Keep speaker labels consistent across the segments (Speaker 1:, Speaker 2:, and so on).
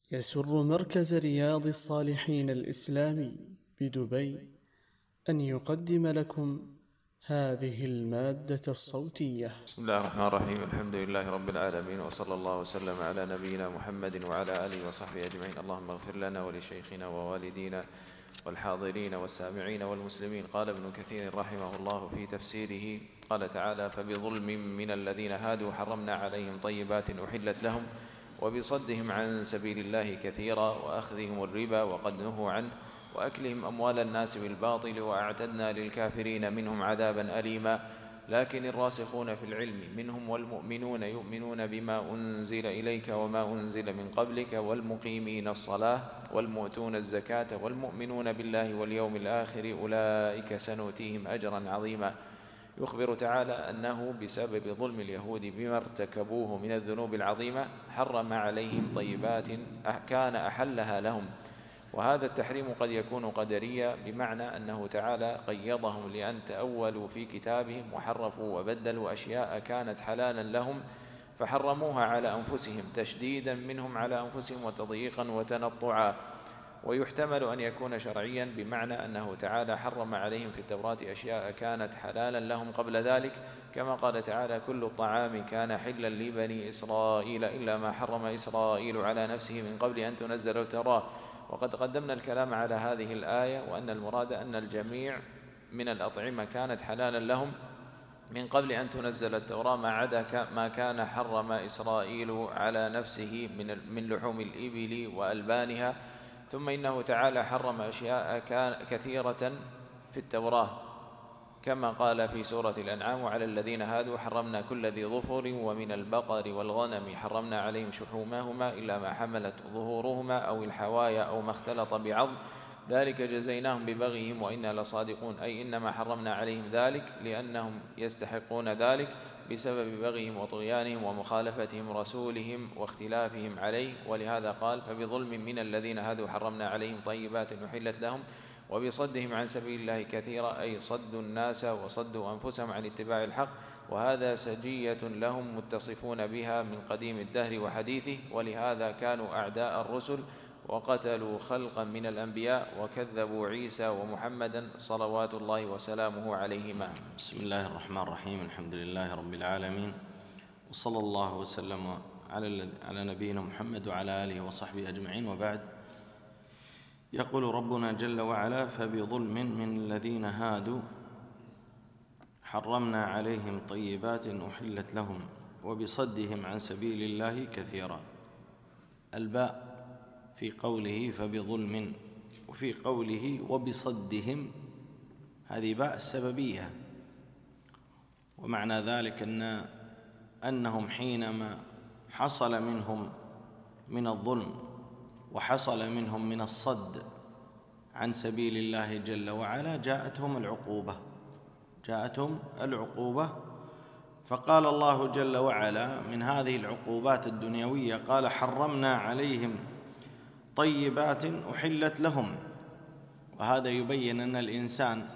Speaker 1: يسر مركز رياض الصالحين الإسلامي بدبي أن يقدم لكم هذه المادة الصوتية.
Speaker 2: بسم الله الرحمن الرحيم. الحمد لله رب العالمين، وصلى الله وسلم على نبينا محمد وعلى آله وصحبه أجمعين. اللهم اغفر لنا ولشيخنا ووالدينا والحاضرين والسامعين والمسلمين. قال ابن كثير رحمه الله في تفسيره، قال تعالى: فبظلم من الذين هادوا حرمنا عليهم طيبات أحلت لهم وبصدهم عن سبيل الله كثيرا وأخذهم الربا وقد نهوا عنه وأكلهم أموال الناس بالباطل وأعتدنا للكافرين منهم عذابا أليما. لكن الراسخون في العلم منهم والمؤمنون يؤمنون بما أنزل إليك وما أنزل من قبلك والمقيمين الصلاة والمؤتون الزكاة والمؤمنون بالله واليوم الآخر أولئك سنؤتيهم أجرا عظيما. يخبر تعالى أنه بسبب ظلم اليهود بما ارتكبوه من الذنوب العظيمة حرم عليهم طيبات كان أحلها لهم، وهذا التحريم قد يكون قدريا، بمعنى أنه تعالى قيضهم لأن تأولوا في كتابهم وحرفوا وبدلوا أشياء كانت حلالا لهم فحرموها على أنفسهم تشديدا منهم على أنفسهم وتضييقا وتنطعا. ويحتمل أن يكون شرعيا، بمعنى أنه تعالى حرم عليهم في التوراة أشياء كانت حلالا لهم قبل ذلك، كما قال تعالى: كل الطعام كان حلا لبني إسرائيل إلا ما حرم إسرائيل على نفسه من قبل أن تنزل التوراة. وقد قدمنا الكلام على هذه الآية، وأن المراد أن الجميع من الأطعمة كانت حلالا لهم من قبل أن تنزل التوراة، ما عدا ما كان حرم إسرائيل على نفسه من لحوم الإبل وألبانها. ثم إنه تعالى حرم أشياء كثيرة في التوراة، كما قال في سورة الأنعام: وعلى الذين هادوا حرمنا كل ذي ظفر ومن البقر والغنم حرمنا عليهم شحومهما إلا ما حملت ظهورهما أو الحوايا أو ما اختلط بعظم ذلك جزيناهم ببغيهم وإنا لصادقون. أي إنما حرمنا عليهم ذلك لأنهم يستحقون ذلك بسبب بغيهم وطغيانهم ومخالفتهم رسولهم واختلافهم عليه. ولهذا قال: فبظلم من الذين هادوا حرمنا عليهم طيبات أحلت لهم وبصدهم عن سبيل الله كثيرا، أي صدوا الناس وصدوا أنفسهم عن اتباع الحق، وهذا سجية لهم متصفون بها من قديم الدهر وحديثه. ولهذا كانوا أعداء الرسل وقتلوا خلقا من الأنبياء وكذبوا عيسى ومحمدا صلوات الله وسلامه عليهما.
Speaker 3: بسم الله الرحمن الرحيم. الحمد لله رب العالمين، وصلى الله وسلم على نبينا محمد وعلى آله وصحبه أجمعين، وبعد. يقول ربنا جل وعلا: فبظلم من الذين هادوا حرمنا عليهم طيبات أحلت لهم وبصدهم عن سبيل الله كثيرا. الباء في قوله فبظلم، وفي قوله وبصدهم، هذه باء السببية، ومعنى ذلك أنهم حينما حصل منهم من الظلم وحصل منهم من الصد عن سبيل الله جل وعلا جاءتهم العقوبة. فقال الله جل وعلا من هذه العقوبات الدنيوية: قال: حرمنا عليهم طيبات أحلت لهم. وهذا يبين أن الإنسان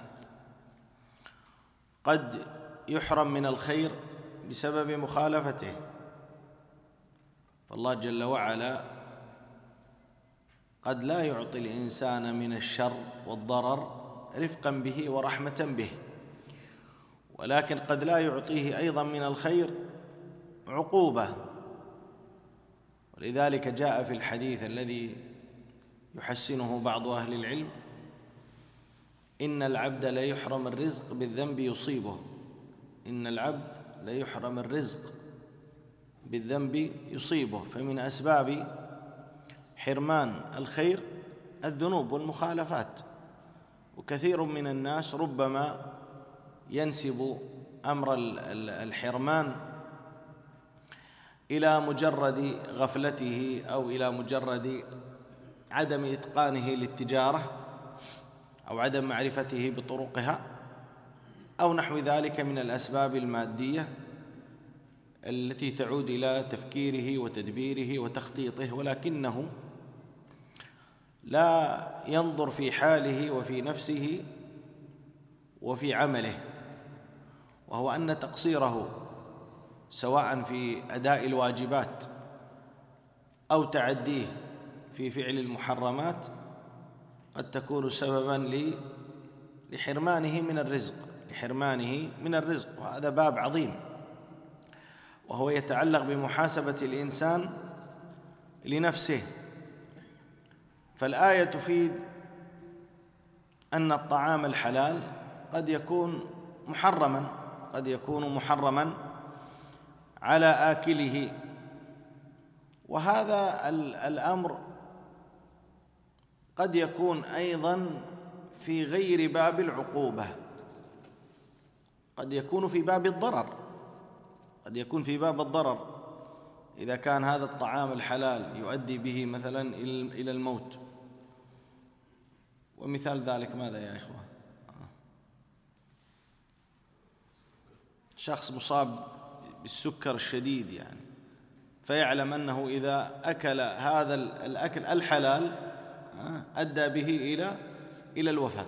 Speaker 3: قد يحرم من الخير بسبب مخالفته، فالله جل وعلا قد لا يعطي الإنسان من الشر والضرر رفقا به ورحمة به، ولكن قد لا يعطيه أيضا من الخير عقوبة. ولذلك جاء في الحديث الذي يحسنه بعض أهل العلم: إن العبد ليحرم الرزق بالذنب يصيبه. إن العبد ليحرم الرزق بالذنب يصيبه. فمن أسباب حرمان الخير الذنوب والمخالفات، وكثير من الناس ربما ينسب أمر الحرمان إلى مجرد غفلته أو إلى مجرد عدم إتقانه للتجارة أو عدم معرفته بطرقها أو نحو ذلك من الأسباب المادية التي تعود إلى تفكيره وتدبيره وتخطيطه، ولكنه لا ينظر في حاله وفي نفسه وفي عمله، وهو أن تقصيره سواء في أداء الواجبات أو تعديه في فعل المحرمات قد تكون سببا لحرمانه من الرزق، وهذا باب عظيم، وهو يتعلق بمحاسبة الإنسان لنفسه. فالآية تفيد أن الطعام الحلال قد يكون محرما على آكله، وهذا الأمر قد يكون أيضا في غير باب العقوبة، قد يكون في باب الضرر، إذا كان هذا الطعام الحلال يؤدي به مثلا إلى الموت. ومثال ذلك ماذا يا إخوة؟ شخص مصاب بالسكر الشديد يعني، فيعلم أنه إذا أكل هذا الأكل الحلال أدى به إلى الوفاة،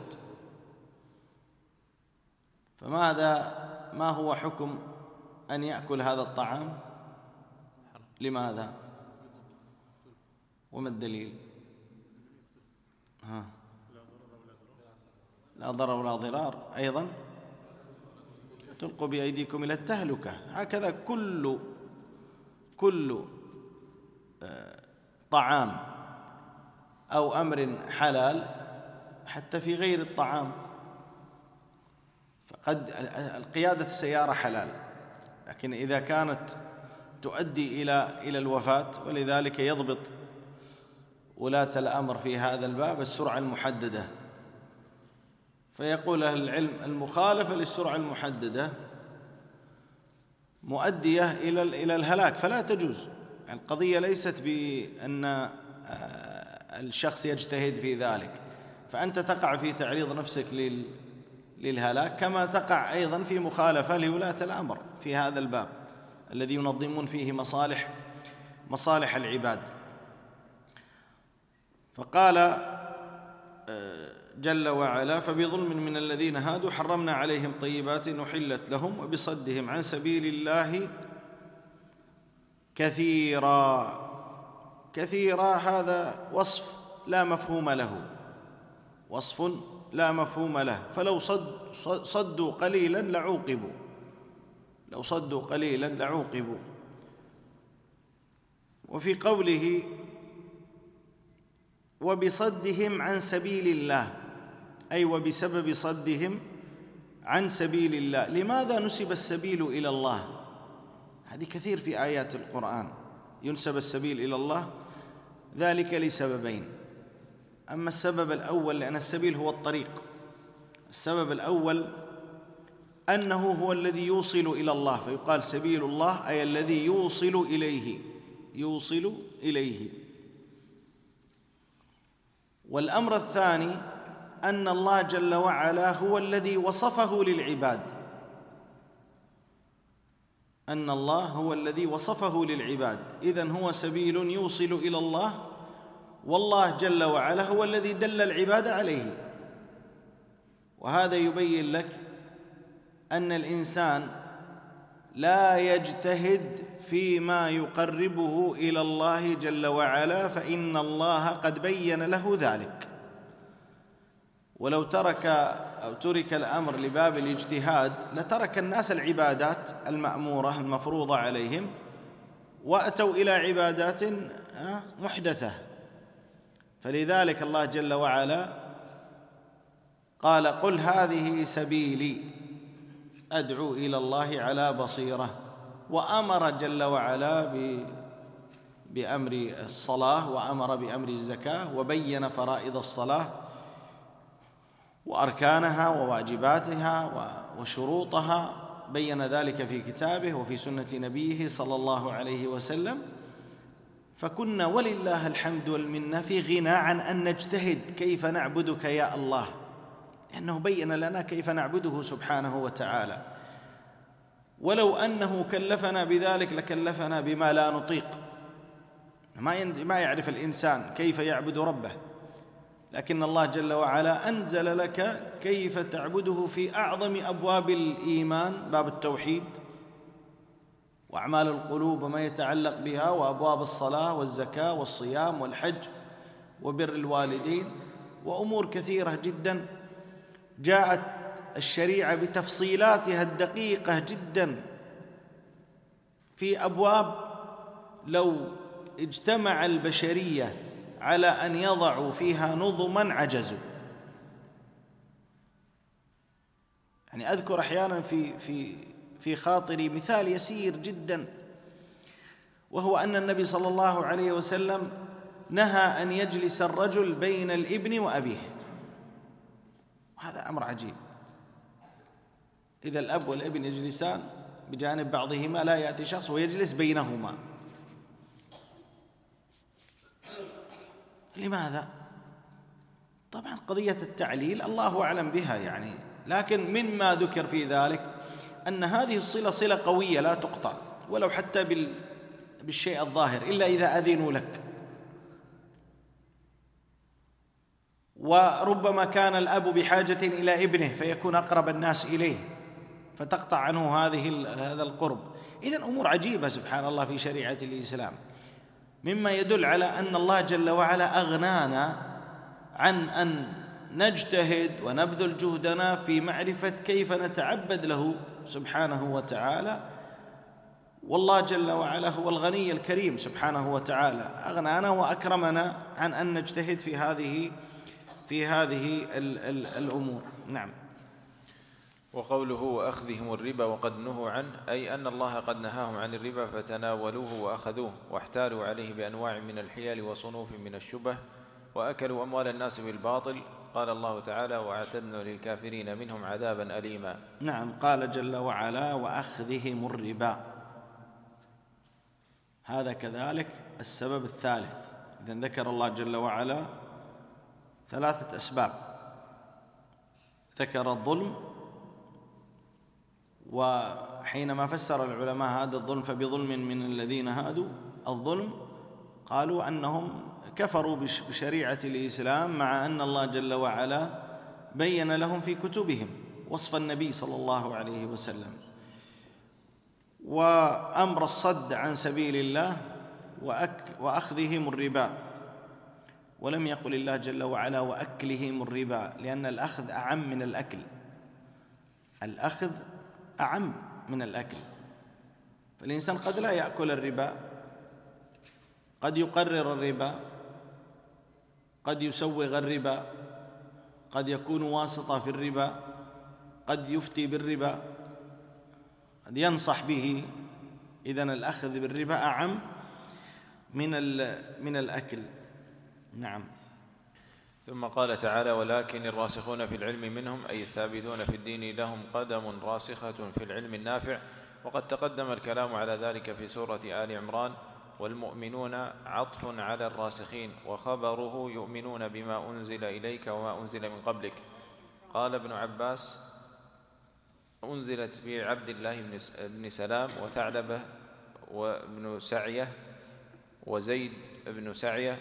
Speaker 3: ما هو حكم أن يأكل هذا الطعام؟ لماذا؟ وما الدليل؟ لا ضرر ولا ضرار. أيضا تلقوا بأيديكم إلى التهلكة. هكذا كل طعام أو أمر حلال حتى في غير الطعام، فقد قيادة السيارة حلال، لكن إذا كانت تؤدي إلى الوفاة، ولذلك يضبط ولاة الأمر في هذا الباب السرعة المحددة، فيقول أهل العلم المخالفة للسرعة المحددة مؤدية إلى الهلاك فلا تجوز. القضية ليست بأن الشخص يجتهد في ذلك، فأنت تقع في تعريض نفسك للهلاك، كما تقع أيضا في مخالفة لولاة الأمر في هذا الباب الذي ينظمون فيه مصالح العباد. فقال جل وعلا: فبظلم من الذين هادوا حرمنا عليهم طيبات أحلت لهم وبصدهم عن سبيل الله كثيرا. هذا وصف لا مفهوم له، فلو صدوا قليلا لعوقبوا. وفي قوله وبصدهم عن سبيل الله، أي وبسبب صدهم عن سبيل الله. لماذا نسب السبيل إلى الله؟ هذه كثير في آيات القرآن ينسب السبيل إلى الله، ذلك لسببين. أما السبب الأول لأن السبيل هو الطريق، السبب الأول أنه هو الذي يوصل إلى الله، فيقال سبيل الله أي الذي يوصل إليه. والأمر الثاني أن الله جل وعلا هو الذي وصفه للعباد، إذن هو سبيل يوصل إلى الله، والله جل وعلا هو الذي دل العباد عليه. وهذا يبين لك أن الإنسان لا يجتهد فيما يقربه إلى الله جل وعلا، فإن الله قد بين له ذلك. ولو ترك الأمر لباب الاجتهاد لترك الناس العبادات المأمورة المفروضة عليهم وأتوا إلى عبادات محدثة. فلذلك الله جل وعلا قال: قل هذه سبيلي أدعو إلى الله على بصيرة. وأمر جل وعلا بأمر الصلاة، وأمر بأمر الزكاة، وبين فرائض الصلاة وأركانها وواجباتها وشروطها، بين ذلك في كتابه وفي سنة نبيه صلى الله عليه وسلم. فكنا ولله الحمد والمنة في غنى عن أن نجتهد كيف نعبدك يا الله، لأنه بين لنا كيف نعبده سبحانه وتعالى. ولو أنه كلفنا بذلك لكلفنا بما لا نطيق، ما يعرف الإنسان كيف يعبد ربه، لكن الله جل وعلا أنزل لك كيف تعبده في أعظم أبواب الإيمان، باب التوحيد وأعمال القلوب وما يتعلق بها، وأبواب الصلاة والزكاة والصيام والحج وبر الوالدين وأمور كثيرة جدا جاءت الشريعة بتفصيلاتها الدقيقة جدا في أبواب لو اجتمع البشرية على أن يضعوا فيها نظما عجزوا. يعني أذكر أحيانا في خاطري مثال يسير جدا، وهو أن النبي صلى الله عليه وسلم نهى أن يجلس الرجل بين الابن وأبيه. هذا أمر عجيب، إذا الأب والابن يجلسان بجانب بعضهما لا يأتي شخص ويجلس بينهما. لماذا؟ طبعا قضية التعليل الله أعلم بها يعني، لكن مما ذكر في ذلك أن هذه الصلة صلة قوية لا تقطع ولو حتى بالشيء الظاهر إلا إذا أذنوا لك. وربما كان الأب بحاجة إلى ابنه فيكون أقرب الناس إليه فتقطع عنه هذا القرب. إذن أمور عجيبة سبحان الله في شريعة الإسلام، مما يدل على أن الله جل وعلا أغنانا عن أن نجتهد ونبذل جهدنا في معرفة كيف نتعبد له سبحانه وتعالى. والله جل وعلا هو الغني الكريم سبحانه وتعالى، أغنانا وأكرمنا عن أن نجتهد في هذه الأمور. نعم.
Speaker 2: وقوله وأخذهم الربا وقد نهوا عنه، أي أن الله قد نهاهم عن الربا فتناولوه وأخذوه واحتالوا عليه بأنواع من الحيل وصنوف من الشبه وأكلوا أموال الناس بالباطل. قال الله تعالى وأعتدنا للكافرين منهم عذابا أليما.
Speaker 3: نعم، قال جل وعلا وأخذهم الربا، هذا كذلك السبب الثالث. إذن ذكر الله جل وعلا 3 أسباب، ذكر الظلم، وحينما فسر العلماء هذا الظلم فبظلم من الذين هادوا الظلم قالوا أنهم كفروا بشريعة الإسلام، مع أن الله جل وعلا بين لهم في كتبهم وصف النبي صلى الله عليه وسلم وأمر الصد عن سبيل الله وأخذهم الربا، ولم يقل الله جل وعلا وأكلهم الربا، لأن الأخذ أعم من الأكل، الأخذ أعم من الأكل. فالإنسان قد لا يأكل الربا، قد يقرر الربا، قد يسوغ الربا، قد يكون واسطة في الربا، قد يفتي بالربا، قد ينصح به. إذن الأخذ بالربا أعم من الأكل. نعم.
Speaker 2: ثم قال تعالى ولكن الراسخون في العلم منهم، أي الثابتون في الدين لهم قدم راسخة في العلم النافع. وقد تقدم الكلام على ذلك في سورة آل عمران. والمؤمنون عطف على الراسخين، وخبره يؤمنون بما أنزل إليك وما أنزل من قبلك. قال ابن عباس أنزلت في عبد الله بن سلام وثعلبة وابن سعية وزيد بن سعية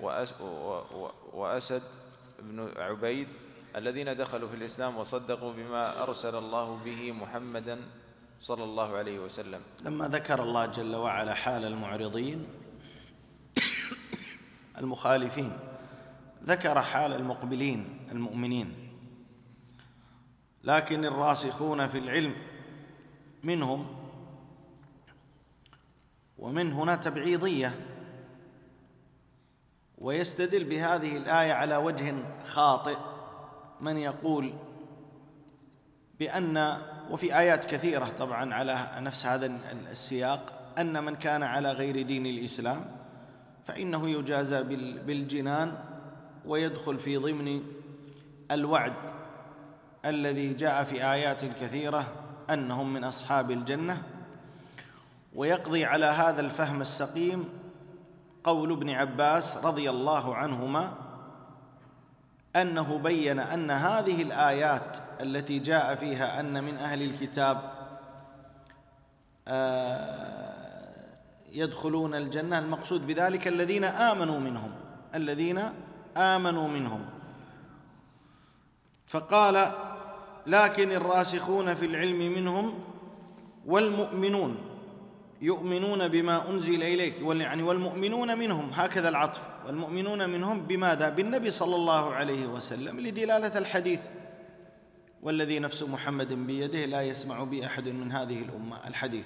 Speaker 2: وأسد بن عبيد الذين دخلوا في الإسلام وصدقوا بما أرسل الله به محمدا صلى الله عليه وسلم.
Speaker 3: لما ذكر الله جل وعلا حال المعرضين المخالفين، ذكر حال المقبلين المؤمنين. لكن الراسخون في العلم منهم، ومن هنا تبعيضية، ويستدل بهذه الآية على وجه خاطئ من يقول بأن، وفي آيات كثيرة طبعا على نفس هذا السياق، أن من كان على غير دين الإسلام فإنه يجازى بالجنان ويدخل في ضمن الوعد الذي جاء في آيات كثيرة أنهم من أصحاب الجنة. ويقضي على هذا الفهم السقيم قول ابن عباس رضي الله عنهما أنه بين أن هذه الآيات التي جاء فيها أن من أهل الكتاب يدخلون الجنة، المقصود بذلك الذين آمنوا منهم. فقال لكن الراسخون في العلم منهم والمؤمنون يؤمنون بما أنزل إليك، يعني والمؤمنون منهم، هكذا العطف، والمؤمنون منهم بماذا؟ بالنبي صلى الله عليه وسلم، لدلالة الحديث: والذي نفس محمد بيده لا يسمع بي أحد من هذه الأمة، الحديث.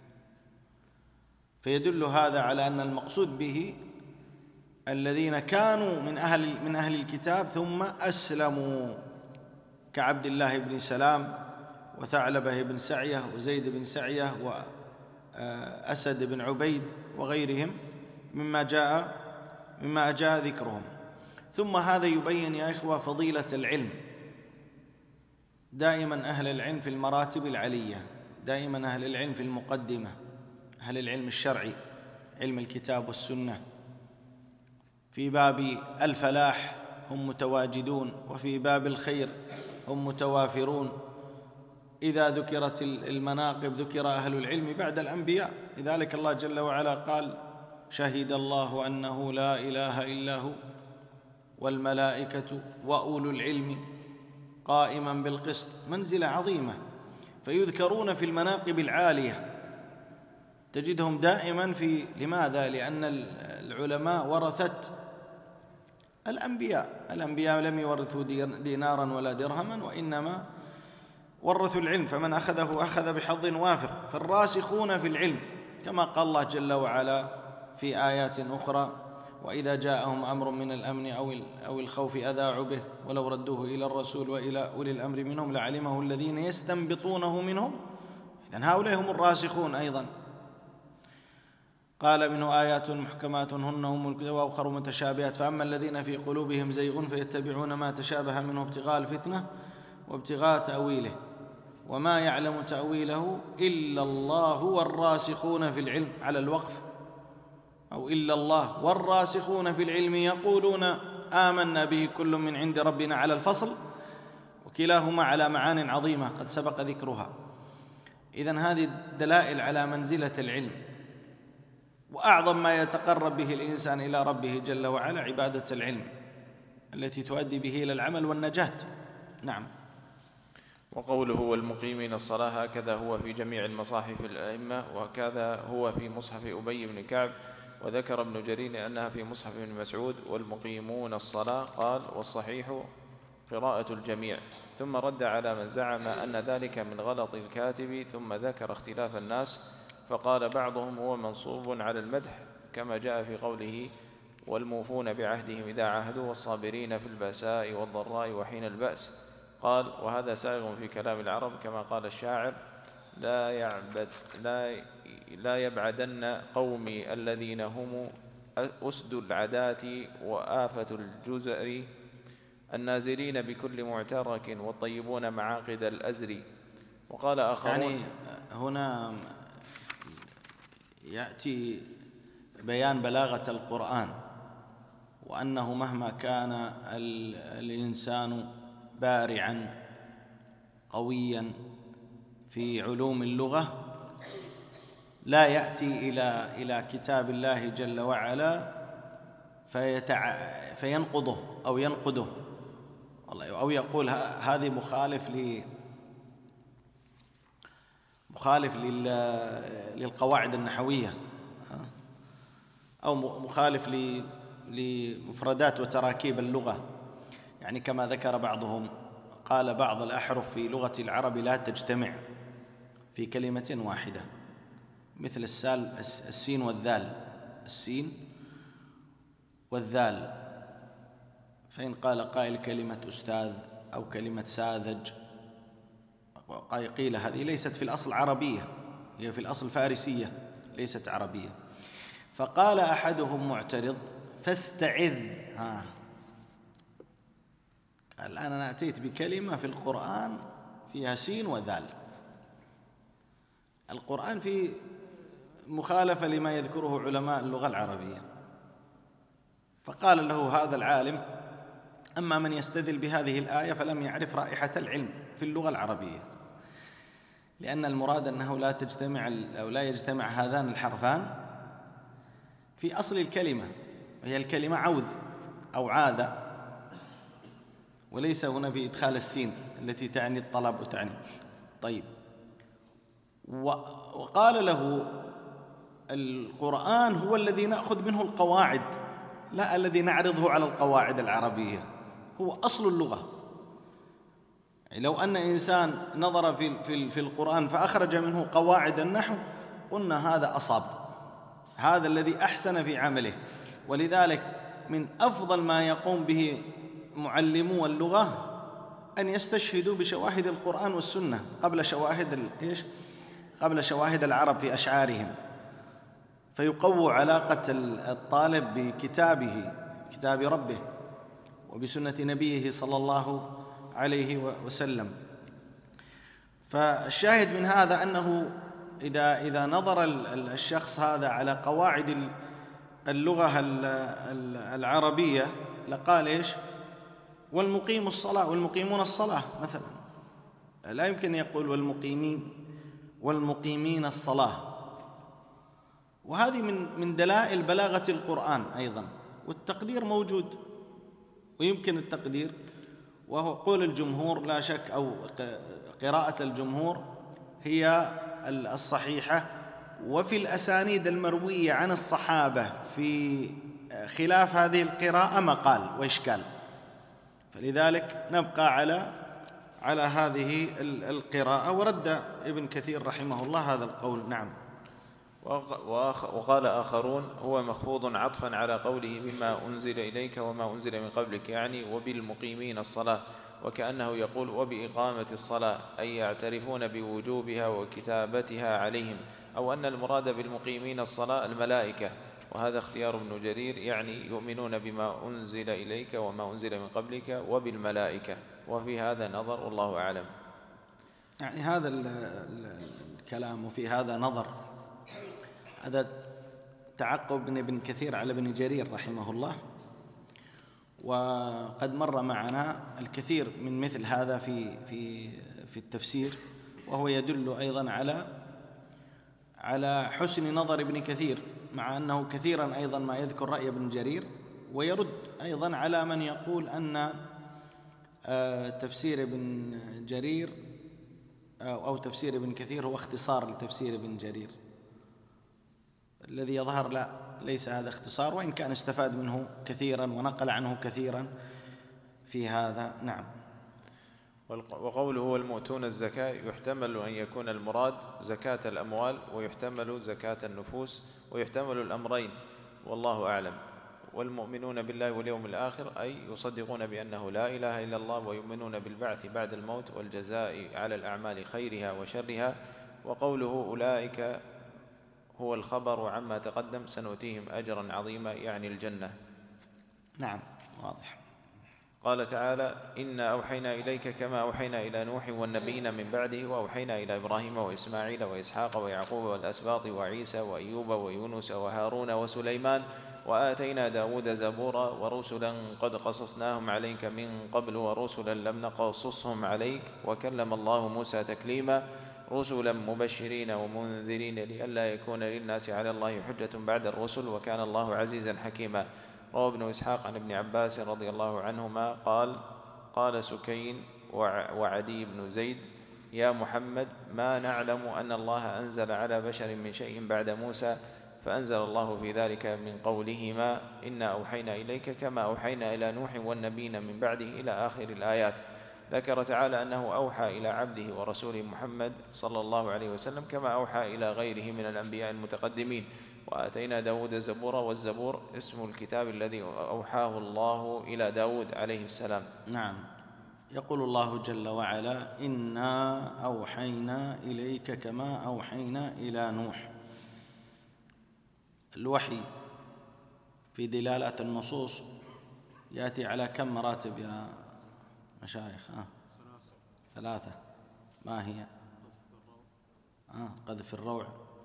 Speaker 3: فيدل هذا على أن المقصود به الذين كانوا من أهل الكتاب ثم أسلموا، كعبد الله بن سلام وثعلبة بن سعية وزيد بن سعية وأسد بن عبيد وغيرهم مما جاء ذكرهم. ثم هذا يبين يا إخوة فضيلة العلم. دائما أهل العلم في المراتب العلية، دائما أهل العلم في المقدمة، أهل العلم الشرعي، علم الكتاب والسنة، في باب الفلاح هم متواجدون، وفي باب الخير هم متوافرون. إذا ذكرت المناقب ذكر أهل العلم بعد الأنبياء، لذلك الله جل وعلا قال: شهد الله أنه لا إله إلا هو والملائكة وأولو العلم قائما بالقسط. منزلة عظيمة، فيذكرون في المناقب العالية، تجدهم دائما لماذا؟ لأن العلماء ورثت الأنبياء لم يورثوا دينارا ولا درهما، وإنما ورثوا العلم، فمن أخذه أخذ بحظ وافر. فالراسخون في العلم، كما قال الله جل وعلا في آيات أخرى: وإذا جاءهم أمر من الأمن أو الخوف أذاعوا به ولو ردوه إلى الرسول وإلى أولي الأمر منهم لعلمه الذين يستنبطونه منهم. إذن هؤلاء هم الراسخون أيضا. قال: منه آيات محكمات هن أم الكتاب وأخر متشابهات، فأما الذين في قلوبهم زيغ فيتبعون ما تشابه منه ابتغاء الفتنة وابتغاء تأويله وما يعلم تأويله إلا الله والراسخون في العلم، على الوقف، أو إلا الله والراسخون في العلم يقولون آمنا به كل من عند ربنا، على الفصل، وكلاهما على معان عظيمة قد سبق ذكرها. إذن هذه دلائل على منزلة العلم، وأعظم ما يتقرب به الإنسان إلى ربه جل وعلا عبادة العلم التي تؤدي به إلى العمل والنجاة. نعم.
Speaker 2: وقوله والمقيمين الصلاة هكذا هو في جميع المصاحف الأئمة، وهكذا هو في مصحف أبي بن كعب. وذكر ابن جرير أنها في مصحف ابن مسعود والمقيمون الصلاة، قال: والصحيح قراءة الجميع. ثم رد على من زعم أن ذلك من غلط الكاتب، ثم ذكر اختلاف الناس، فقال بعضهم هو منصوب على المدح، كما جاء في قوله: والموفون بعهدهم إذا عاهدوا والصابرين في البأساء والضراء وحين البأس. قال: وهذا سائغ في كلام العرب، كما قال الشاعر: لا يبعدن قومي الذين هم أسد العدات وآفة الجزر، النازلين بكل معترك والطيبون معاقد الأزر. وقال آخرون،
Speaker 3: يعني هنا يأتي بيان بلاغة القرآن، وأنه مهما كان الإنسان بارعا قويا في علوم اللغة لا يأتي إلى كتاب الله جل وعلا فينقضه أو ينقده، أو يقول هذه مخالف للقواعد النحوية، أو مخالف لمفردات وتراكيب اللغة. يعني كما ذكر بعضهم، قال بعض الأحرف في لغة العرب لا تجتمع في كلمة واحدة، مثل السين والذال، السين والذال. فإن قال قائل كلمة أستاذ أو كلمة ساذج، قيل هذه ليست في الأصل عربية، هي في الأصل فارسية ليست عربية. فقال أحدهم معترض: فاستعذ. الآن أنا أتيت بكلمة في القرآن فيها سين وذال، القرآن في مخالفة لما يذكره علماء اللغة العربية. فقال له هذا العالم: أما من يستدل بهذه الآية فلم يعرف رائحة العلم في اللغة العربية، لأن المراد أنه لا يجتمع هذان الحرفان في أصل الكلمة، وهي الكلمة عوذ أو عاذ، وليس هنا في إدخال السين التي تعني الطلب وتعني. طيب، وقال له القرآن هو الذي نأخذ منه القواعد، لا الذي نعرضه على القواعد العربية، هو أصل اللغة. يعني لو أن إنسان نظر في القرآن فأخرج منه قواعد النحو قلنا هذا أصاب، هذا الذي أحسن في عمله. ولذلك من أفضل ما يقوم به معلمو اللغة أن يستشهدوا بشواهد القرآن والسنة قبل شواهد العرب في أشعارهم، فيقووا علاقة الطالب بكتابه، كتاب ربه، وبسنة نبيه صلى الله عليه وسلم. فالشاهد من هذا أنه إذا نظر الشخص هذا على قواعد اللغة العربية لقال إيش؟ والمقيمون الصلاة مثلا، لا يمكن يقول والمقيمين الصلاة. وهذه من دلائل بلاغة القرآن أيضا، والتقدير موجود ويمكن التقدير، وهو قول الجمهور لا شك، أو قراءة الجمهور هي الصحيحة. وفي الأسانيد المروية عن الصحابة في خلاف هذه القراءة مقال وإشكال، فلذلك نبقى على هذه القراءة. ورد ابن كثير رحمه الله هذا القول. نعم.
Speaker 2: وقال آخرون هو مخفوض عطفا على قوله مما أنزل إليك وما أنزل من قبلك، يعني وبالمقيمين الصلاة، وكأنه يقول وبإقامة الصلاة، أي يعترفون بوجوبها وكتابتها عليهم، أو أن المراد بالمقيمين الصلاة الملائكة. وهذا اختيار ابن جرير، يعني يؤمنون بما أنزل إليك وما أنزل من قبلك وبالملائكة. وفي هذا نظر والله أعلم.
Speaker 3: يعني هذا الكلام وفي هذا نظر، هذا تعقب من ابن كثير على ابن جرير رحمه الله، وقد مر معنا الكثير من مثل هذا في التفسير، وهو يدل أيضا على حسن نظر ابن كثير، مع أنه كثيرا أيضا ما يذكر رأي ابن جرير، ويرد أيضا على من يقول أن تفسير ابن جرير أو تفسير ابن كثير هو اختصار لتفسير ابن جرير. الذي يظهر لا، ليس هذا اختصار، وإن كان استفاد منه كثيرا ونقل عنه كثيرا في هذا. نعم.
Speaker 2: وقوله والمؤتون الزكاة يحتمل أن يكون المراد زكاة الأموال، ويحتمل زكاة النفوس، ويحتمل الأمرين والله أعلم. والمؤمنون بالله واليوم الآخر أي يصدقون بأنه لا إله إلا الله، ويؤمنون بالبعث بعد الموت والجزاء على الأعمال خيرها وشرها. وقوله أولئك هو الخبر عما تقدم سنؤتيهم أجرا عظيما، يعني الجنة.
Speaker 3: نعم، واضح.
Speaker 2: قال تعالى إنا أوحينا إليك كما أوحينا إلى نوح والنبيين من بعده، وأوحينا إلى إبراهيم وإسماعيل وإسحاق ويعقوب والأسباط وعيسى وأيوب ويونس وهارون وسليمان، وآتينا داود زبورا، ورسلا قد قصصناهم عليك من قبل، ورسلا لم نقصصهم عليك، وكلم الله موسى تكليما، رسلا مبشرين ومنذرين لئلا يكون للناس على الله حجة بعد الرسل، وكان الله عزيزا حكيما. روى ابن إسحاق عن ابن عباس رضي الله عنهما قال سكين وعدي بن زيد يا محمد ما نعلم أن الله أنزل على بشر من شيء بعد موسى، فأنزل الله في ذلك من قولهما إنا أوحينا إليك كما أوحينا إلى نوح والنبيين من بعده إلى آخر الآيات. ذكر تعالى أنه أوحى إلى عبده ورسوله محمد صلى الله عليه وسلم كما أوحى إلى غيره من الأنبياء المتقدمين. وآتينا داود الزبور، والزبور اسم الكتاب الذي أوحاه الله إلى داود عليه السلام.
Speaker 3: نعم. يقول الله جل وعلا إنا أوحينا إليك كما أوحينا إلى نوح. الوحي في دلالات النصوص يأتي على كم مراتب يا مشايخ؟ 3. ما هي؟ قذف الروع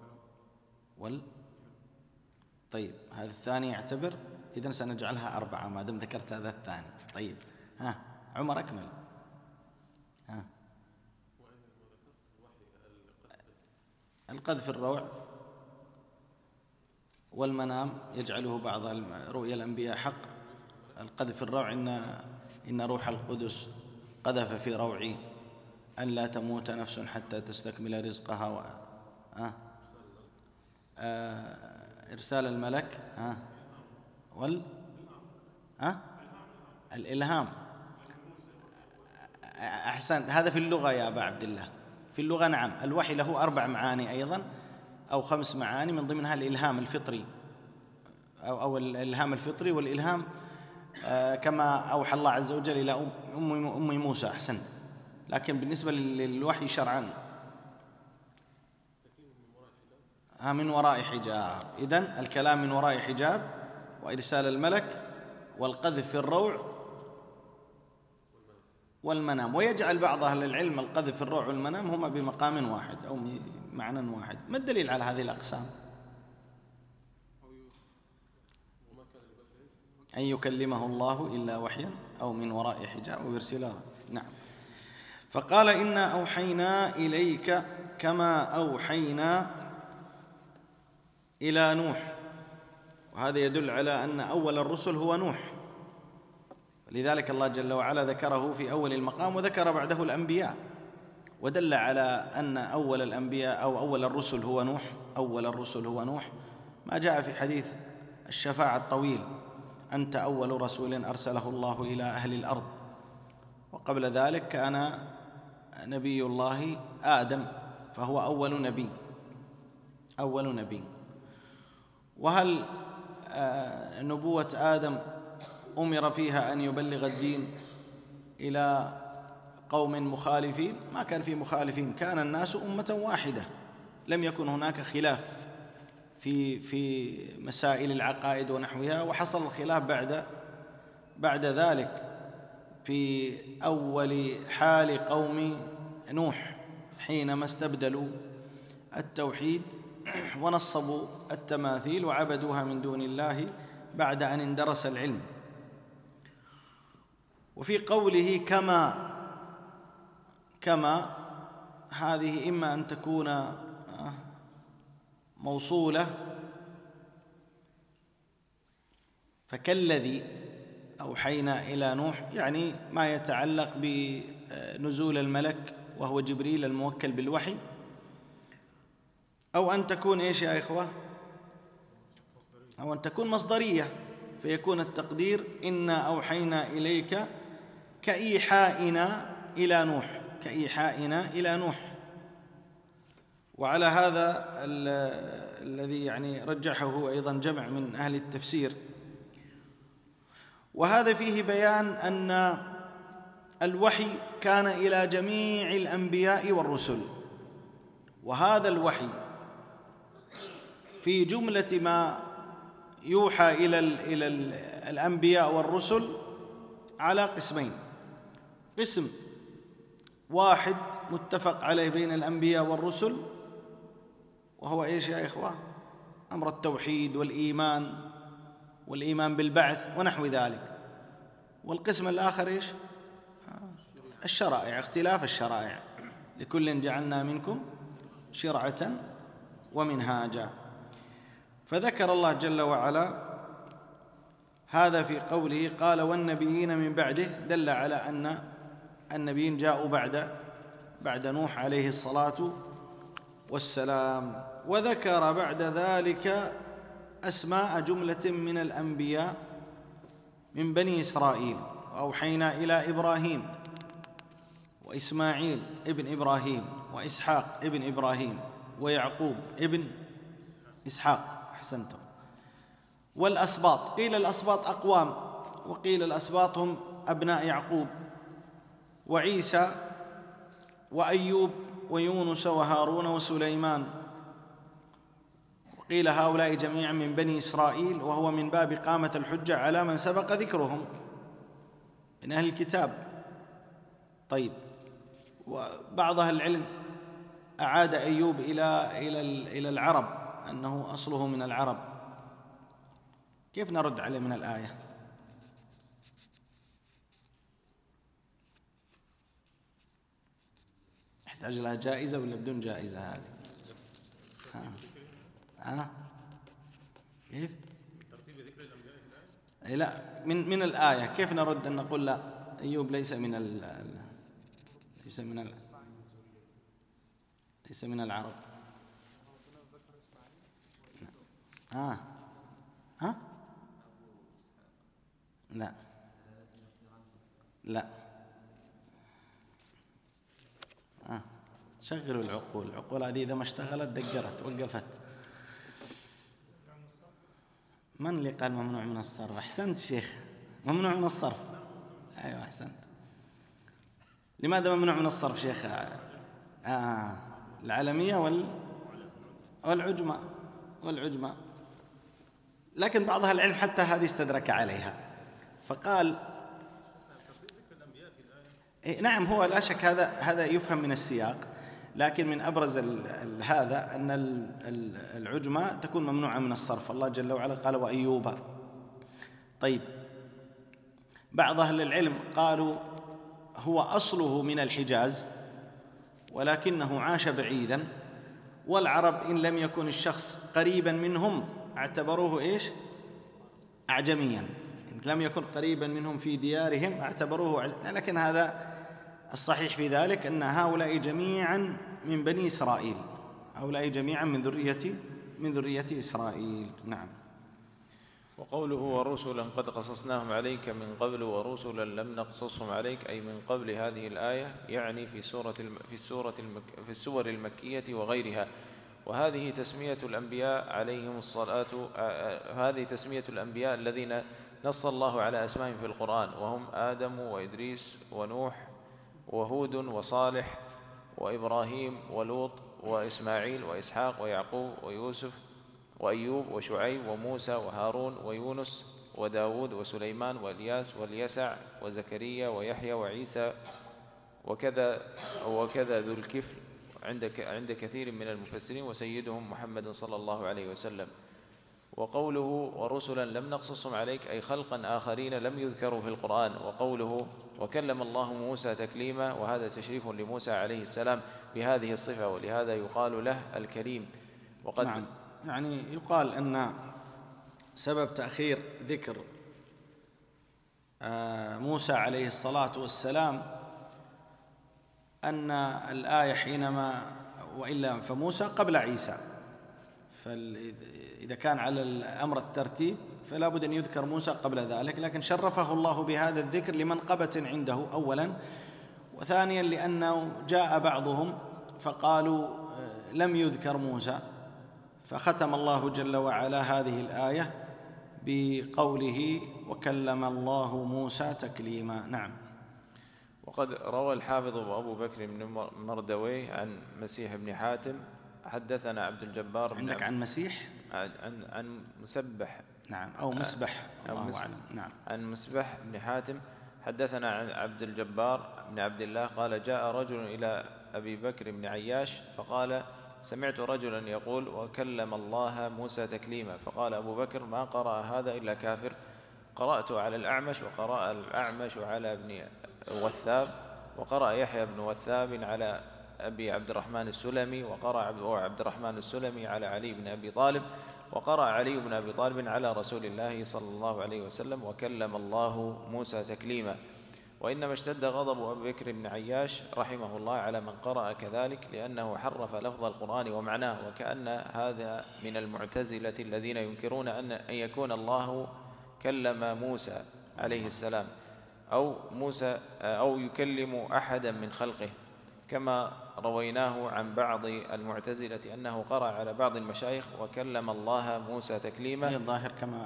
Speaker 3: طيب، هذا الثاني يعتبر، إذن سنجعلها 4 ما دام ذكرت هذا الثاني. طيب عمر أكمل. القذف الروع والمنام يجعله بعض رؤيا الأنبياء حق. القذف الروع إن روح القدس قذف في روعي أن لا تموت نفس حتى تستكمل رزقها إرسال الملك الإلهام. أحسنت، هذا في اللغة يا أبا عبد الله، في اللغة نعم. الوحي له 4 معاني أيضا أو 5 معاني، من ضمنها الإلهام الفطري أو الإلهام الفطري، والإلهام كما أوحى الله عز وجل إلى أم موسى. أحسنت. لكن بالنسبة للوحي شرعا من وراء حجاب. إذن الكلام من وراء حجاب، وإرسال الملك، والقذف في الروع والمنام. ويجعل بعض أهل العلم القذف في الروع والمنام هما بمقام واحد أو بمعنى واحد. ما الدليل على هذه الأقسام؟ أن يكلمه الله إلا وحيا أو من وراء حجاب أو يرسله. نعم. فقال إنا أوحينا إليك كما أوحينا إلى نوح. وهذا يدل على أن أول الرسل هو نوح، لذلك الله جل وعلا ذكره في أول المقام وذكر بعده الأنبياء، ودل على أن أول الأنبياء أو أول الرسل هو نوح. أول الرسل هو نوح، ما جاء في حديث الشفاعة الطويل: أنت أول رسول أرسله الله إلى أهل الأرض. وقبل ذلك كان نبي الله آدم، فهو أول نبي. أول نبي. وهل نبوة آدم أمر فيها أن يبلغ الدين إلى قوم مخالفين؟ ما كان في مخالفين، كان الناس أمة واحدة، لم يكن هناك خلاف في مسائل العقائد ونحوها. وحصل الخلاف بعد ذلك في أول حال قوم نوح، حينما استبدلوا التوحيد ونصبوا التماثيل وعبدوها من دون الله بعد أن اندرس العلم. وفي قوله كما هذه إما أن تكون موصولة، فكالذي أوحينا إلى نوح، يعني ما يتعلق بنزول الملك وهو جبريل الموكل بالوحي، أو أن تكون إيش يا إخوة؟ أو أن تكون مصدرية، فيكون التقدير إنا أوحينا إليك كإيحائنا إلى نوح، كإيحائنا إلى نوح. وعلى هذا الذي يعني رجحه أيضا جمع من أهل التفسير. وهذا فيه بيان أن الوحي كان إلى جميع الأنبياء والرسل، وهذا الوحي في جملة ما يوحى إلى الأنبياء والرسل على قسمين: قسم واحد متفق عليه بين الأنبياء والرسل، وهو إيش يا إخوة؟ أمر التوحيد والإيمان بالبعث ونحو ذلك. والقسم الآخر إيش؟ الشرائع، اختلاف الشرائع، لكل جعلنا منكم شرعة ومنهاجا. فذكر الله جل وعلا هذا في قوله قال والنبيين من بعده، دل على أن النبيين جاءوا بعد نوح عليه الصلاة والسلام. وذكر بعد ذلك أسماء جملة من الأنبياء من بني إسرائيل: وأوحينا إلى إبراهيم وإسماعيل ابن إبراهيم وإسحاق ابن إبراهيم ويعقوب ابن إسحاق. أحسنتم. والأسباط، قيل الأسباط أقوام، وقيل الأسباط هم أبناء يعقوب، وعيسى وأيوب ويونس وهارون وسليمان. وقيل هؤلاء جميعا من بني إسرائيل، وهو من باب قامة الحجة على من سبق ذكرهم من أهل الكتاب. طيب، وبعض أهل العلم أعاد أيوب إلى العرب، أنه أصله من العرب. كيف نرد عليه من الآية؟ يحتاج لها جائزة ولا بدون جائزة هذه؟ كيف؟ لا، من الآية كيف نرد أن نقول لا أيوب ليس من ليس من العرب؟ ها لا لا شغلوا العقول هذه إذا ما اشتغلت دقرت وقفت. من اللي قال ممنوع من الصرف؟ أحسنت شيخ، ممنوع من الصرف. أيوة أحسنت. لماذا ممنوع من الصرف شيخ؟ العلمية والعجمة. لكن بعض أهل العلم حتى هذه استدرك عليها فقال نعم، هو لا شك هذا يفهم من السياق، لكن من أبرز هذا أن العجمة تكون ممنوعة من الصرف. الله جل وعلا قال وأيوب. طيب، بعض أهل العلم قالوا هو أصله من الحجاز ولكنه عاش بعيدا، والعرب إن لم يكن الشخص قريبا منهم اعتبروه أعجميا، إن لم يكن قريبا منهم في ديارهم اعتبروه لكن هذا الصحيح في ذلك أن هؤلاء جميعا من بني إسرائيل، هؤلاء جميعا من ذرية إسرائيل. نعم.
Speaker 2: وقوله ورسلا قد قصصناهم عليك من قبل ورسلا لم نقصصهم عليك، أي من قبل هذه الآية، يعني في السور المكية وغيرها. وهذه تسمية الأنبياء عليهم الصلاة، هذه تسمية الأنبياء الذين نص الله على أسمائهم في القرآن، وهم آدم وإدريس ونوح وهود وصالح وإبراهيم ولوط وإسماعيل وإسحاق ويعقوب ويوسف وأيوب وشعيب وموسى وهارون ويونس وداود وسليمان والياس واليسع وزكريا ويحيى وعيسى وكذا ذو الكفل عند كثير من المفسرين، وسيدهم محمد صلى الله عليه وسلم. وقوله ورسلا لم نقصصهم عليك، أي خلقا آخرين لم يذكروا في القرآن. وقوله وكلم الله موسى تكليما، وهذا تشريف لموسى عليه السلام بهذه الصفة، ولهذا يقال له الكريم. وقد
Speaker 3: نعم، يعني يقال أن سبب تأخير ذكر موسى عليه الصلاة والسلام أن الآية حينما وإلا فموسى قبل عيسى، فإذا كان على الأمر الترتيب فلا بد أن يذكر موسى قبل ذلك، لكن شرفه الله بهذا الذكر لمنقبة عنده أولا، وثانيا لأنه جاء بعضهم فقالوا لم يذكر موسى، فختم الله جل وعلا هذه الآية بقوله وكلم الله موسى تكليما. نعم.
Speaker 2: وقد روى الحافظ أبو بكر بن مردويه عن مسيح بن حاتم حدثنا عبد الجبار
Speaker 3: عندك عن مسيح؟
Speaker 2: عن مسبح،
Speaker 3: نعم، أو مسبح، الله أعلم. نعم.
Speaker 2: عن مسبح بن حاتم حدثنا عن عبد الجبار بن عبد الله قال جاء رجل إلى أبي بكر بن عياش فقال سمعت رجلا يقول وكلم الله موسى تكليما، فقال أبو بكر ما قرأ هذا إلا كافر. قرأت على الأعمش، وقرأ الأعمش على ابن وثاب، وقرأ يحيى بن وثاب على أبي عبد الرحمن السلمي، وقرأ عبد الرحمن السلمي على علي بن أبي طالب، وقرأ علي بن أبي طالب على رسول الله صلى الله عليه وسلم وكلم الله موسى تكليما. وإنما اشتد غضب أبي بكر بن عياش رحمه الله على من قرأ كذلك، لأنه حرف لفظ القرآن ومعناه، وكأن هذا من المعتزلة الذين ينكرون أن يكون الله كلم موسى عليه السلام أو يكلم أحدا من خلقه، كما رويناه عن بعض المعتزلة أنه قرأ على بعض المشايخ وكلم الله موسى تكليما.
Speaker 3: هي الظاهر كما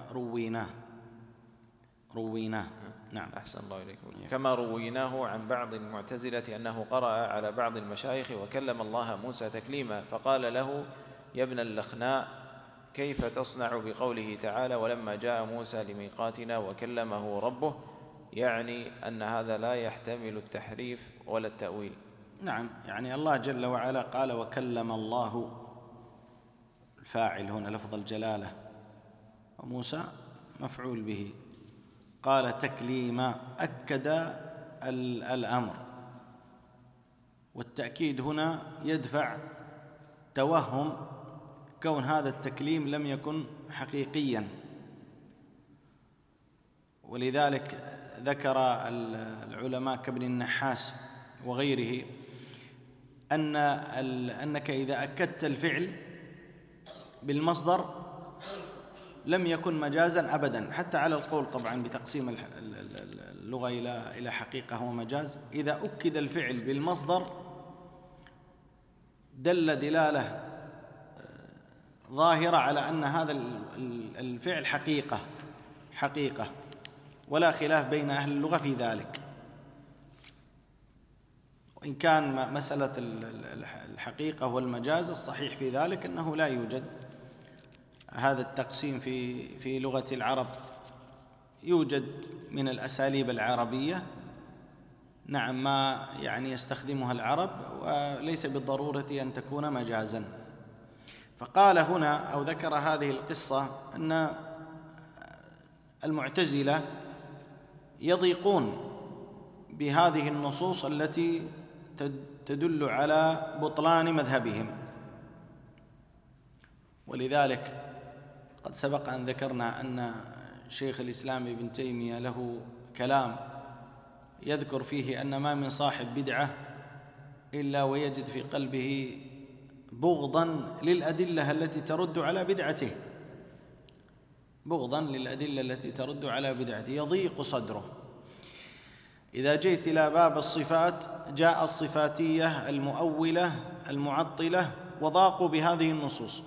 Speaker 3: رويناه. نعم،
Speaker 2: أحسن الله إليكم. كما رويناه عن بعض المعتزلة أنه قرأ على بعض المشايخ وكلم الله موسى تكليما، فقال له يا ابن اللخناء كيف تصنع بقوله تعالى ولما جاء موسى لميقاتنا وكلمه ربه، يعني أن هذا لا يحتمل التحريف ولا التأويل.
Speaker 3: نعم، يعني الله جل وعلا قال وكلم الله، الفاعل هنا لفظ الجلالة، وموسى مفعول به، قال تكليما، أكد الأمر، والتأكيد هنا يدفع توهم كون هذا التكليم لم يكن حقيقيا، ولذلك ذكر العلماء كابن النحاس وغيره أنك إذا أكدت الفعل بالمصدر لم يكن مجازا أبدا، حتى على القول طبعا بتقسيم اللغة إلى حقيقة ومجاز. إذا أكد الفعل بالمصدر دل دلالة ظاهرة على أن هذا الفعل حقيقة ولا خلاف بين أهل اللغة في ذلك. وإن كان مسألة الحقيقة والمجاز الصحيح في ذلك أنه لا يوجد هذا التقسيم في لغة العرب، يوجد من الأساليب العربية نعم ما يعني يستخدمها العرب، وليس بالضرورة أن تكون مجازا. فقال هنا أو ذكر هذه القصة أن المعتزلة يضيقون بهذه النصوص التي تدل على بطلان مذهبهم، ولذلك قد سبق أن ذكرنا أن شيخ الإسلام ابن تيمية له كلام يذكر فيه أن ما من صاحب بدعة إلا ويجد في قلبه بغضا للأدلة التي ترد على بدعته، يضيق صدره. إذا جئت إلى باب الصفات جاء الصفاتية المؤولة المعطلة وضاقوا بهذه النصوص،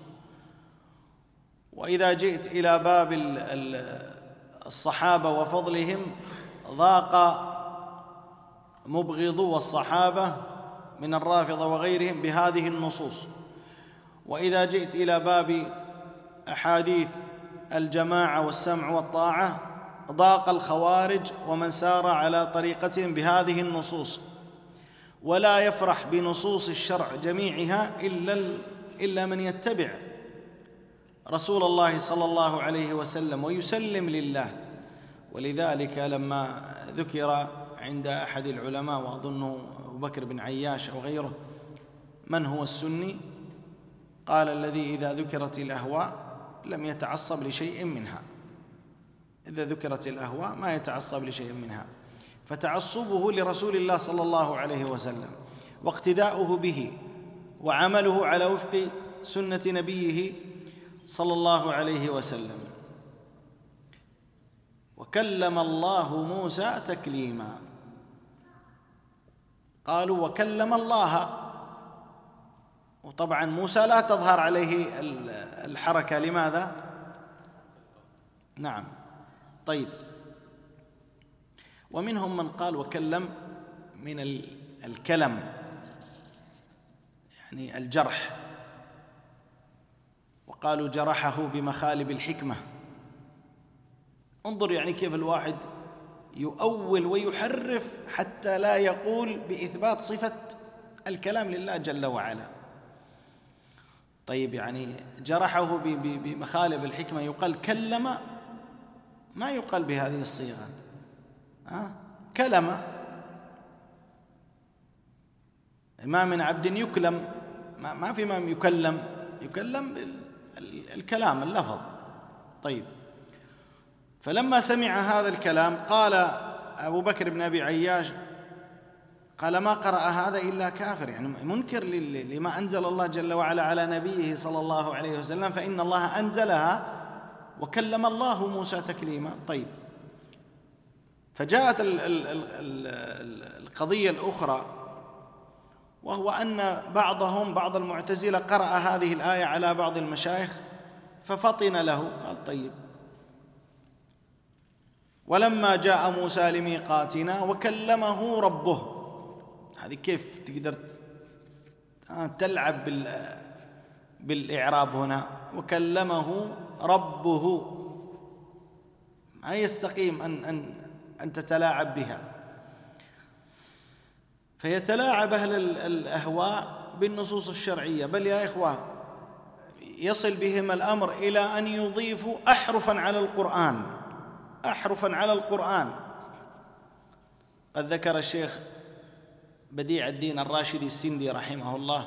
Speaker 3: وإذا جئت إلى باب الصحابة وفضلهم ضاق مبغضو الصحابة من الرافضة وغيرهم بهذه النصوص، وإذا جئت إلى باب أحاديث الجماعة والسمع والطاعة ضاق الخوارج ومن سار على طريقتهم بهذه النصوص، ولا يفرح بنصوص الشرع جميعها إلا من يتبع رسول الله صلى الله عليه وسلم ويسلم لله. ولذلك لما ذكر عند أحد العلماء وأظنه أبو بكر بن عياش أو غيره من هو السني، قال الذي إذا ذكرت الأهواء لم يتعصب لشيء منها، إذا ذكرت الأهواء ما يتعصب لشيء منها، فتعصبه لرسول الله صلى الله عليه وسلم واقتداؤه به وعمله على وفق سنة نبيه صلى الله عليه وسلم. وكلم الله موسى تكليما، قالوا وكلم الله، وطبعا موسى لا تظهر عليه الحركة، لماذا؟ نعم طيب. ومنهم من قال وكلم من الكلم يعني الجرح، وقالوا جرحه بمخالب الحكمة. انظر يعني كيف الواحد يؤول ويحرف حتى لا يقول بإثبات صفة الكلام لله جل وعلا. طيب يعني جرحه بمخالب الحكمة، يقال كلم، ما يقال بهذه الصيغة، كلم. ما من عبد يكلم، ما في ما يكلم الكلام اللفظ. طيب فلما سمع هذا الكلام قال أبو بكر بن أبي عياش قال ما قرأ هذا إلا كافر، يعني منكر لما أنزل الله جل وعلا على نبيه صلى الله عليه وسلم، فإن الله أنزلها وكلم الله موسى تكليما. طيب فجاءت القضية الأخرى، وهو أن بعض المعتزلة قرأ هذه الآية على بعض المشايخ ففطن له، قال طيب ولما جاء موسى لميقاتنا وكلمه ربه. هذه كيف تقدر تلعب بالإعراب هنا؟ وكلمه ربه ما يستقيم أن تتلاعب بها. فيتلاعب أهل الأهواء بالنصوص الشرعية، بل يا إخوة يصل بهم الأمر إلى أن يضيفوا أحرفا على القرآن. قد ذكر الشيخ بديع الدين الراشدي السندي رحمه الله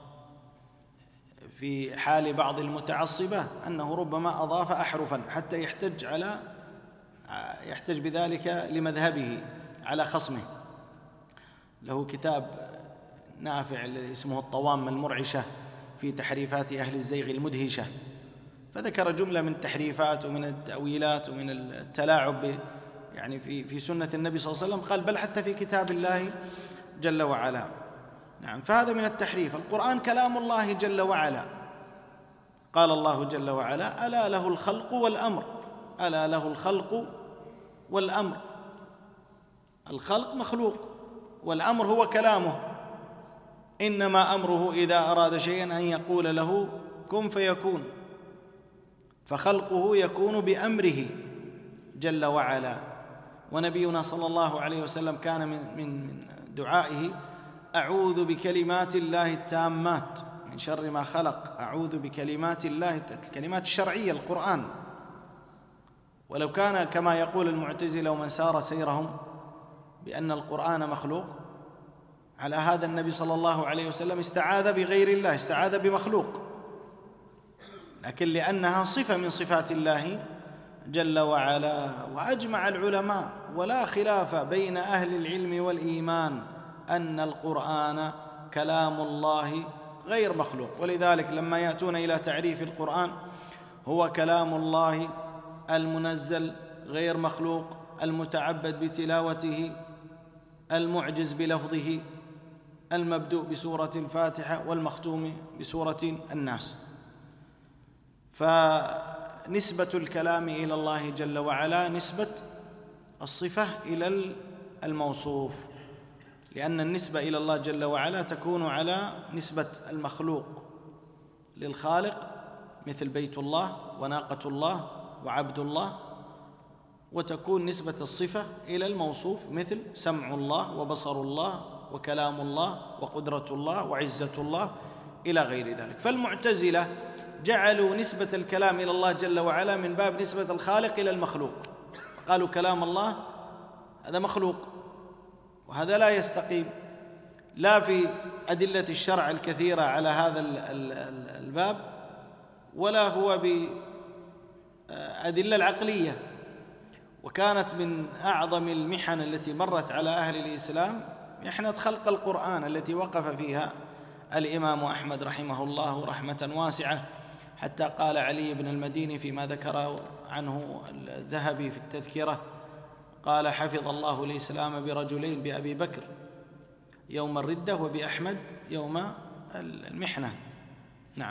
Speaker 3: في حال بعض المتعصبة أنه ربما أضاف أحرفا حتى يحتج بذلك لمذهبه على خصمه. له كتاب نافع اسمه الطوام المرعشة في تحريفات أهل الزيغ المدهشة، فذكر جملة من التحريفات ومن التأويلات ومن التلاعب يعني في سنة النبي صلى الله عليه وسلم، قال بل حتى في كتاب الله جل وعلا. نعم، فهذا من التحريف. القرآن كلام الله جل وعلا، قال الله جل وعلا: ألا له الخلق والأمر. ألا له الخلق والأمر. الخلق مخلوق، والأمر هو كلامه. إنما أمره إذا أراد شيئا أن يقول له كن فيكون، فخلقه يكون بأمره جل وعلا. ونبينا صلى الله عليه وسلم كان من دعائه: أعوذ بكلمات الله التامات من شر ما خلق. أعوذ بكلمات الله، الكلمات الشرعية، القرآن. ولو كان كما يقول المعتزلة ومن سار سيرهم بأن القرآن مخلوق، على هذا النبي صلى الله عليه وسلم استعاذ بغير الله، استعاذ بمخلوق، لكن لأنها صفة من صفات الله جل وعلا. وأجمع العلماء ولا خلاف بين أهل العلم والإيمان أن القرآن كلام الله غير مخلوق. ولذلك لما يأتون إلى تعريف القرآن: هو كلام الله المنزل غير مخلوق، المتعبد بتلاوته، المعجز بلفظه، المبدوء بسورة الفاتحة والمختوم بسورة الناس. فنسبة الكلام إلى الله جل وعلا نسبة الصفة إلى الموصوف، لأن النسبة إلى الله جل وعلا تكون على نسبة المخلوق للخالق، مثل بيت الله وناقة الله وعبد الله، وتكون نسبة الصفة إلى الموصوف مثل سمع الله وبصر الله وكلام الله وقدرة الله وعزة الله إلى غير ذلك. فالمعتزلة جعلوا نسبة الكلام إلى الله جل وعلا من باب نسبة الخالق إلى المخلوق، قالوا كلام الله هذا مخلوق، وهذا لا يستقيم لا في أدلة الشرع الكثيرة على هذا الباب، ولا هو بأدلة العقلية. وكانت من أعظم المحن التي مرت على أهل الإسلام محنة خلق القرآن، التي وقف فيها الإمام أحمد رحمه الله رحمة واسعة، حتى قال علي بن المديني فيما ذكر عنه الذهبي في التذكرة، قال: حفظ الله الإسلام برجلين، بأبي بكر يوم الردة وبأحمد يوم المحنة. نعم.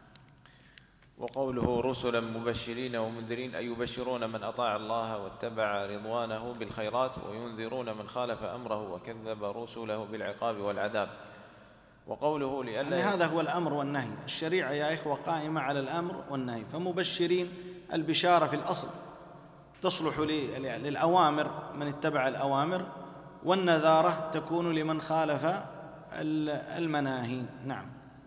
Speaker 2: وقوله رسلا مبشرين ومنذرين، أي يبشرون من أطاع الله واتبع رضوانه بالخيرات، وينذرون من خالف أمره وكذب رسله بالعقاب والعذاب. وقوله لئلا،
Speaker 3: يعني هذا هو الأمر والنهي. الشريعة يا إخوة قائمة على الأمر والنهي، فمبشرين البشارة في الأصل تصلح للأوامر من اتبع الأوامر، والنذارة تكون لمن خالف المناهي. نعم.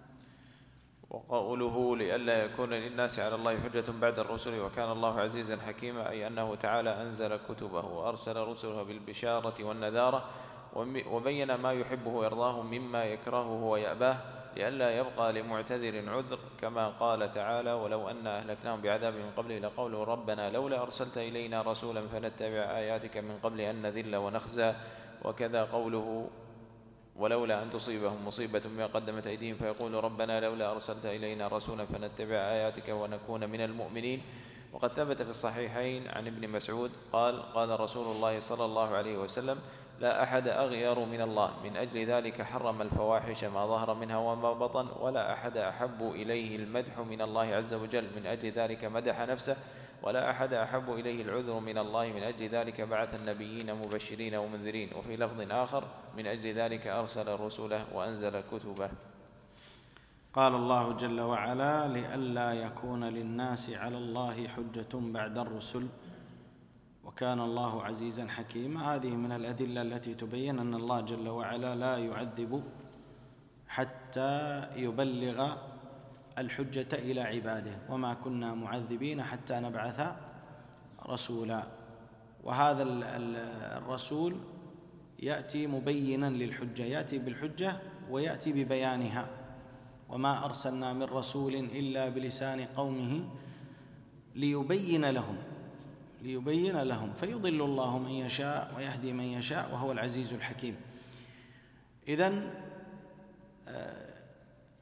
Speaker 2: وقوله لئلا يكون للناس على الله حجة بعد الرسل وكان الله عزيزا حكيما، أي أنه تعالى أنزل كتبه وأرسل رسله بالبشارة والنذارة، وبين ما يحبه ويرضاه مما يكرهه ويأباه، لئلا يبقى لمعتذر عذر، كما قال تعالى: ولو أن أهلكناهم بعذاب من قبله لقولوا ربنا لولا أرسلت إلينا رسولا فنتبع آياتك من قبل أن نذل ونخزى. وكذا قوله: ولولا أن تصيبهم مصيبة بما قدمت أيديهم فيقولوا ربنا لولا أرسلت إلينا رسولا فنتبع آياتك ونكون من المؤمنين. وقد ثبت في الصحيحين عن ابن مسعود قال: قال رسول الله صلى الله عليه وسلم: لا أحد أغير من الله، من أجل ذلك حرم الفواحش ما ظهر منها وما بطن، ولا أحد أحب إليه المدح من الله عز وجل، من أجل ذلك مدح نفسه، ولا أحد أحب إليه العذر من الله، من أجل ذلك بعث النبيين مبشرين ومنذرين. وفي لفظ آخر: من أجل ذلك أرسل رسله وأنزل كتبه.
Speaker 3: قال الله جل وعلا: لئلا يكون للناس على الله حجة بعد الرسل وكان الله عزيزا حكيما. هذه من الأدلة التي تبين أن الله جل وعلا لا يعذب حتى يبلغ الحجة إلى عباده، وما كنا معذبين حتى نبعث رسولا. وهذا الرسول يأتي مبينا للحجة، يأتي بالحجة ويأتي ببيانها. وما أرسلنا من رسول إلا بلسان قومه ليبين لهم فيضل الله من يشاء ويهدي من يشاء وهو العزيز الحكيم. إذن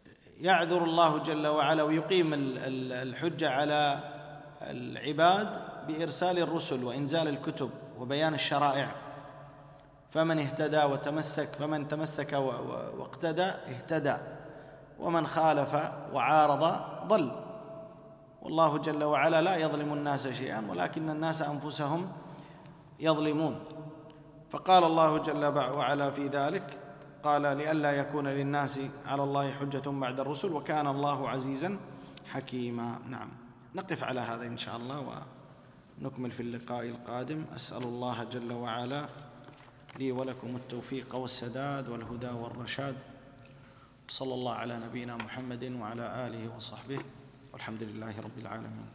Speaker 3: يعذر الله جل وعلا ويقيم الحجة على العباد بإرسال الرسل وإنزال الكتب وبيان الشرائع، فمن اهتدى وتمسك، فمن تمسك واقتدى اهتدى، ومن خالف وعارض ضل. والله جل وعلا لا يظلم الناس شيئا ولكن الناس أنفسهم يظلمون. فقال الله جل وعلا في ذلك، قال لئلا يكون للناس على الله حجة بعد الرسل وكان الله عزيزا حكيما. نعم، نقف على هذا إن شاء الله ونكمل في اللقاء القادم. أسأل الله جل وعلا لي ولكم التوفيق والسداد والهدى والرشاد. صلى الله على نبينا محمد وعلى آله وصحبه والحمد لله رب العالمين.